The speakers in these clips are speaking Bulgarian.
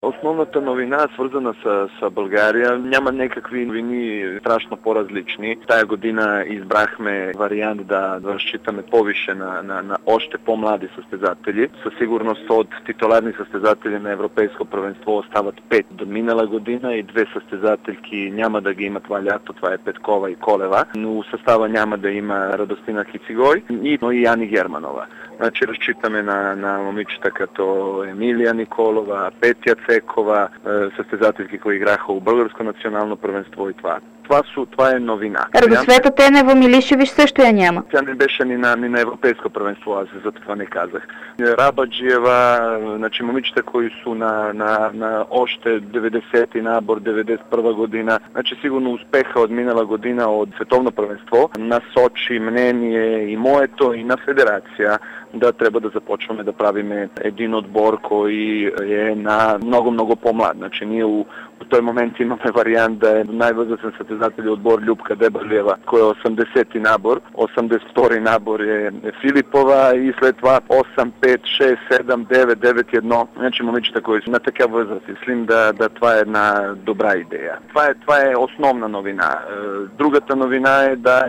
Основната новина, свързана с България, няма някакви новини страшно по-различни. Тая година избрахме вариант да разчитаме повише на още по-млади състезатели. Със сигурност от титуларни състезатели на Европейско първенство остават 5 до минала година и 2 състезателки няма да ги има това лято, това е Петкова и Колева, но състава няма да има Радостина Кицигой и Яни Германова. Значи разчитаме на момичета като Емилия Николова, Петя Цекова, състезателки, които играха в Българско национално първенство и това. Това е новина. Радосвета Тенева Милишевич също я няма. Тя не беше ни на Европейско първенство, аз за това не казах. Рабаджиева, значи момичета, които са на още 90-ти набор, 91 година, значи сигурно успеха от минала година от световно първенство, насочи мнение и моето, и на федерация, да трябва да започваме да правиме един отбор, който е на много по-млад. Значи ние в този момент имаме вариант да е най-възрастен състезател отбор Любка Дебалиева, кой е 80-ти набор, 82-ри набор е Филипова и след това 8, 5, 6, 7, 9, 9, 1. Значи момичета, които са на такава възраст. Мислим да това е една добра идея. Това е основна новина. Другата новина е да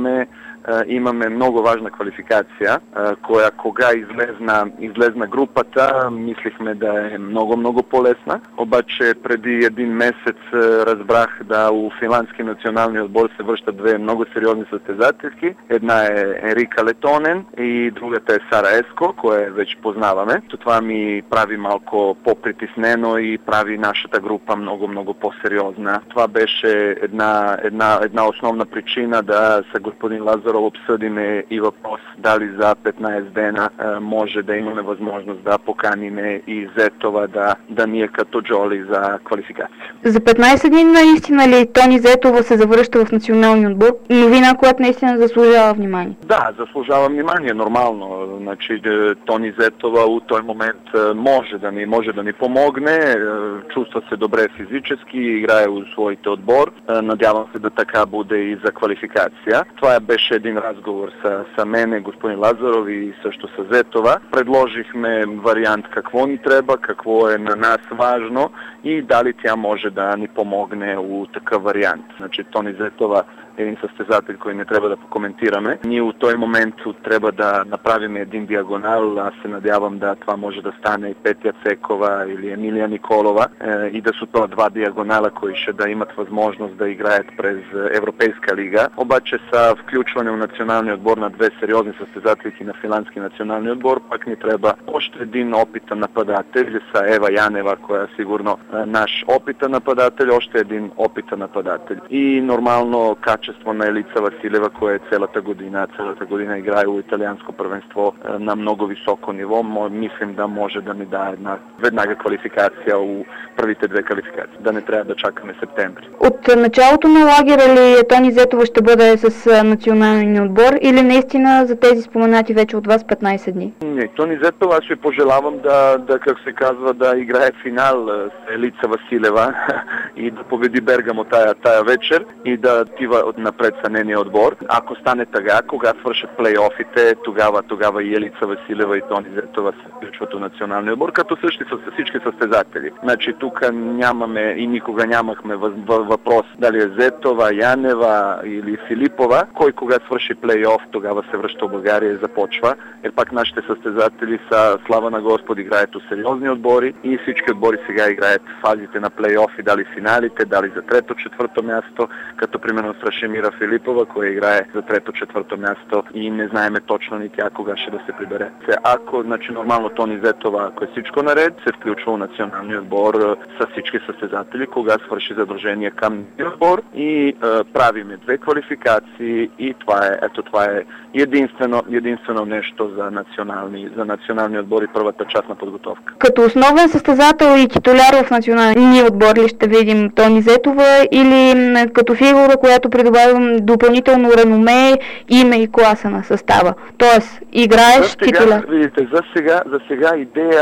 имаме много важна квалификация, коя кога излезна групата, мислихме да е много по-лесна. Обаче преди един месец разбрах да у финландски национални отбор се връщат 2 много сериозни състезателки. Една е Енрика Летонен и другата е Сара Еско, кое вече познаваме. Това ми прави малко по-притеснено и прави нашата група много по-сериозна. Това беше една основна причина да с господин Лазаров обсъдиме и въпрос дали за 15 дена може да имаме възможност да поканиме и Зетова да ни е като Джоли за квалификация. За 15 дни наистина ли Тони Зетова се завръща в националния отбор? Новина, която наистина заслужава внимание. Да, заслужава внимание, нормално. Значи Тони Зетова от този момент може да ни помогне, чувства се добре физически, играе в своите отбор. Надявам се да така буде и за квалификация. Това беше един разговор с мене, господин Лазаров и също с Зетова. Предложихме вариант какво ни трябва, какво е на нас важно и дали тя може да ни помогне у такъв вариант. Значи Тони Зетова е един състезател, който не трябва да покоментираме. Ние от този момент трябва да направим един диагонал. Аз се надявам да това може да стане и Петя Цекова или Емилия Николова и да са това 2 диагонала, които ще да имат възможност да играят през Европейска лига. Обаче са включване в националния отбор на 2 сериозни състезателки на финландски националния отбор. Пак ни трябва още един опитен нападател. Са Ева Янева, koja е сигурно наш опитен нападател, още един опитен нападател. И нормално качество на Елица Василева, koja е цялата година играе в италианско първенство на много високо ниво. Мислим да може да ни даде веднага квалификация у първите 2 квалификации. Да не трябва да чакаме септември. От началото на лагера ли Тони Зетова ще бъде с националния отбор или наистина за тези споменати вече от вас 15 дни? Не, Тони Зетова аз ви пожелавам да как се казва, да играе финал с Елица Василева и да победи Бергамо тая вечер и да отива напред с нейния отбор. Ако стане така, кога свършат плейофите, тогава и Елица Василева и Тони Зетова се включват в националния отбор, като същи са всички състезатели. Значи тук нямаме и никога нямахме въпрос дали е Зетова, Янева или Филипова. Кой кога свърши плейоф, тогава се връща в България и започва. Пак нашите състезатели са, слава на Господ, играят от сериозни отбори и всички отбори сега играят фазите на плейофи, дали финалите, дали за 3-4 място, като примерно Страшемира Филипова, koja играе за 3-4 място и не знаеме точно ни тя кога ще да се прибере. Ако, значи нормално Тони Зетова, ако е всичко наред, се включва в националния отбор с всички състезатели, кога свърши задължение към отбор и правиме 2 квалификации и това е единствено нещо за националния отбор и първата част на подготовка. Като основен състезател и титуляр в националния отбор ли ще видим Тони Зетова или като фигура, която придобава допълнително реноме, име и класа на състава? Тоест, играеш титуляр. Видите, за сега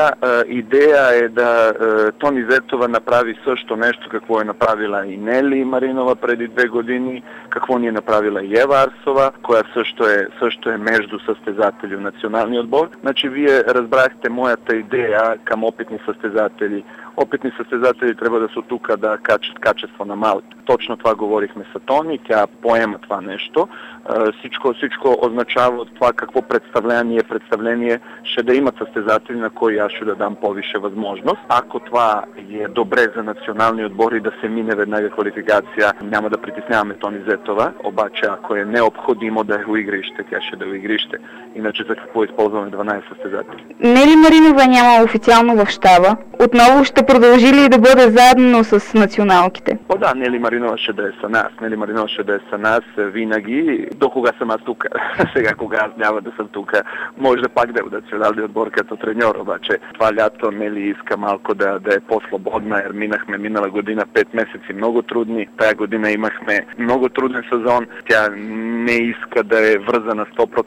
идея е да Тони Зетова направи също нещо, какво е направила и Нели Маринова преди 2 години, какво ни е направила и Ева Арсова, koja също е между състезатели в националния отбор. Значи вие разбрахте моята идея към опитни състезатели Опитни състезатели трябва да са тук да качат качество на малки. Точно това говорихме с Тони, тя поема това нещо. Всичко означава това какво представление ще да имат състезатели, на кои аз ще да дам повише възможност. Ако това е добре за национални отбори да се мине веднага квалификация, няма да притесняваме Тони Зетова, обаче ако е необходимо да е в игрище, тя ще да е в игрище. Иначе за какво използваме 12 състезатели? Нели Маринова няма официално в щаба? Отново ще продължи ли да бъде заедно с националките? Да, Нели Маринова ще да е с нас. Нели Маринова ще да е с нас винаги. До кога съм аз тук? Сега, кога аз няма да съм тук, може да пак да е в националния отбор като треньор, обаче това лято Нели иска малко да е по-свободна, ер минахме минала година 5 месеци много трудни. Тая година имахме много труден сезон. Тя не иска да е вързана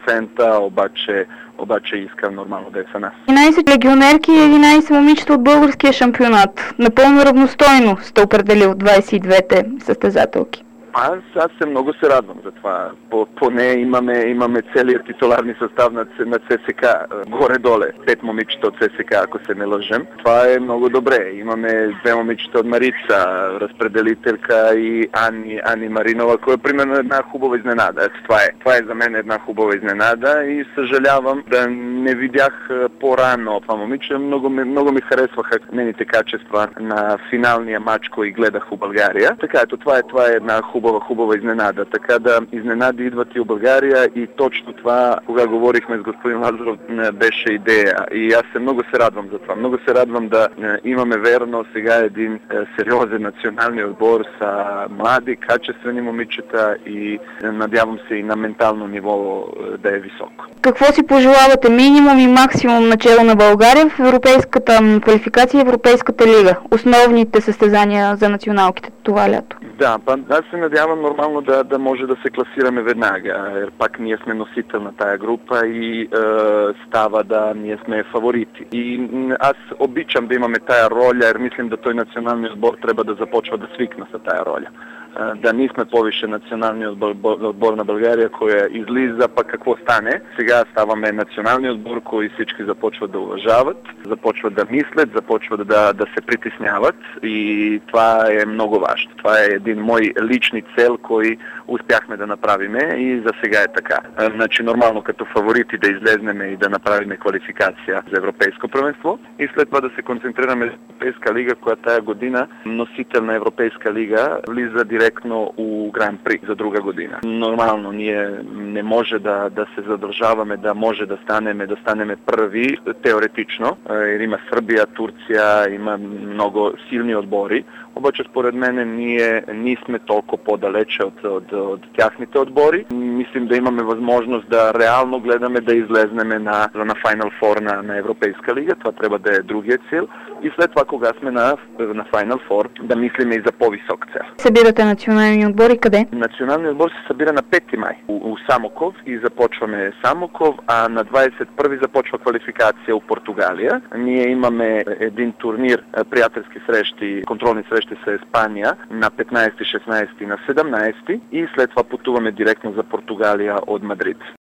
100%, обаче иска нормално да е с нас. 11 легионерки и 11 момичета от българския шампионат. Напълно равностойно сте определил 22-те състезателки. Аз много се радвам за това. Поне имаме целият титуларни състав на ЦСК, горе-доле. 5 момичета от ЦСК, ако се не лъжем. Това е много добре. Имаме 2 момичета от Марица, разпределителка и Ани Маринова, която е примерно една хубава изненада. Това е за мен една хубава изненада и съжалявам да не видях по-рано това момиче. Много ми харесваха нейните качества на финалния матч, който гледах в България. Така ето, това е една хубава изненада. Така да изненади идват и в България и точно това, кога говорихме с господин Лазаров, беше идея. И аз много се радвам за това. Много се радвам да имаме верно сега един сериозен национален отбор с млади, качествени момичета и надявам се и на ментално ниво да е високо. Какво си пожелавате? Минимум и максимум начало на България в европейската квалификация и Европейската лига? Основните състезания за националките това лято. Да, аз се надявам нормално да може да се класираме веднага. Пак ние сме носител на тая група и става да ние сме фаворити. И аз обичам да имаме тая роля, мислим да той националният отбор трябва да започва да свикна с тая роля. Да ние сме повише националният отбор на България, който излиза, пък какво стане. Сега ставаме националният отбор, който всички започват да уважават, започват да мислят, започват да се притесняват и това е много важно. Това е един мой лични цел, който успяхме да направиме и за сега е така. Значи нормално като фаворити да излезнем и да направим квалификация за европейско първенство и след това да се концентрираме в Европейска лига, която тая година носител на Европейска лига влиза директно у Гран-при за друга година. Нормално ние не може да се задържаваме, да може да станем първи теоретично. Има Сърбия, Турция, има много силни отбори. Обаче според мен ние сме толкова по-далече от тяхните отбори. Мислим да имаме възможност да реално гледаме да излезнем на Final Four на Европейска лига. Това трябва да е другия цел. И след това, кога сме на Final Four, да мислим и за по-висок цел. Събирате национални отбори къде? Националният отбор се събира на 5 май у Самоков и започваме Самоков, а на 21 започва квалификация у Португалия. Ние имаме един турнир, приятелски срещи, контролни срещи с Испания на 15, 16 и на 17 и след това пътуваме директно за Португалия от Мадрид.